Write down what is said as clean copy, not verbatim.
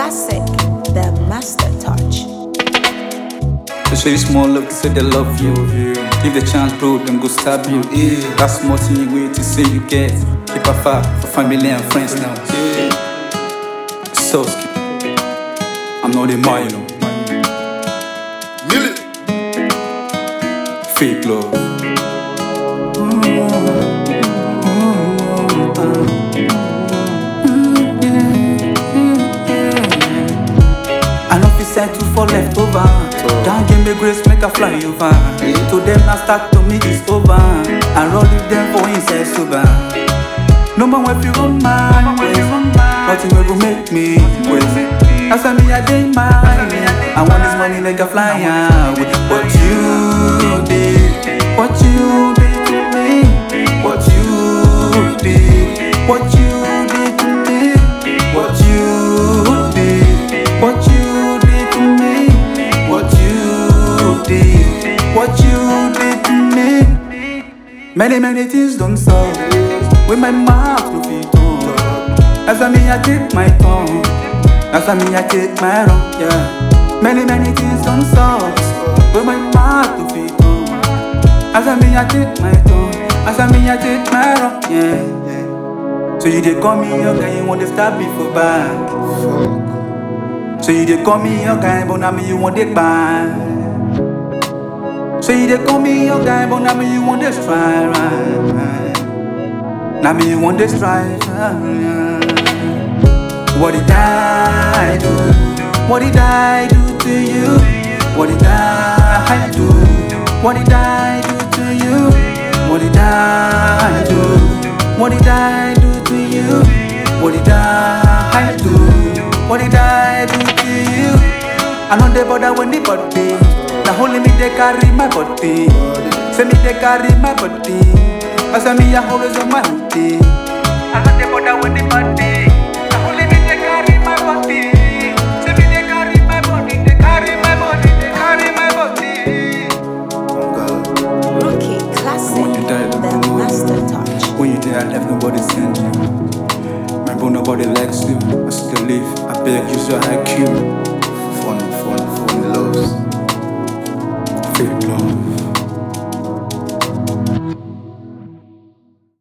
Classic, the master touch. They show you small love to say they love you. Give the chance, bro, them go stab you. That's more thing you wait to say you get. Keep a far for family and friends now. So skip. I'm not a man, you know. Fake love. I know if you settle for leftover, don't give me grace, make a fly over. To them I start to me it's over. I roll with them for inside sober. No man if you run my way, nothing will go make me crazy. That's why me I did mine. I want this money like a fly away. What you did, what you did to me, what you did, what you did to me, what you did, what you did to me, what you did, what you did to me. Many things don't solve with my mouth to feed on. That's why me I take my tongue. That's why me I take my wrong, yeah. Many things don't solve with my mouth to feed on. That's why me I take my tongue. That's why me I take my wrong, yeah. So you dey call me your guy, you want to stab me for back. So you dey call me your guy, but now me you want it back. So you dey call me your guy, but now me you want this try, right. Now me you want this try, What did I do? What did I do to you? What did I do? What did I do to you? What did I do? What did I do to you? What did I do? What did I do to you? I know they bother when they body. Now only me they carry my body. Say me they carry my body. But say me I always on my hoodie. I know they bother when they body. Now only me they carry my body. Say me they carry my body. They carry my body. They carry my body. Rookie, classic, the master touch. When you did, I left nobody send you. My bro, nobody likes you. I still live. I beg you, so I kill. Phone loves. Fake love.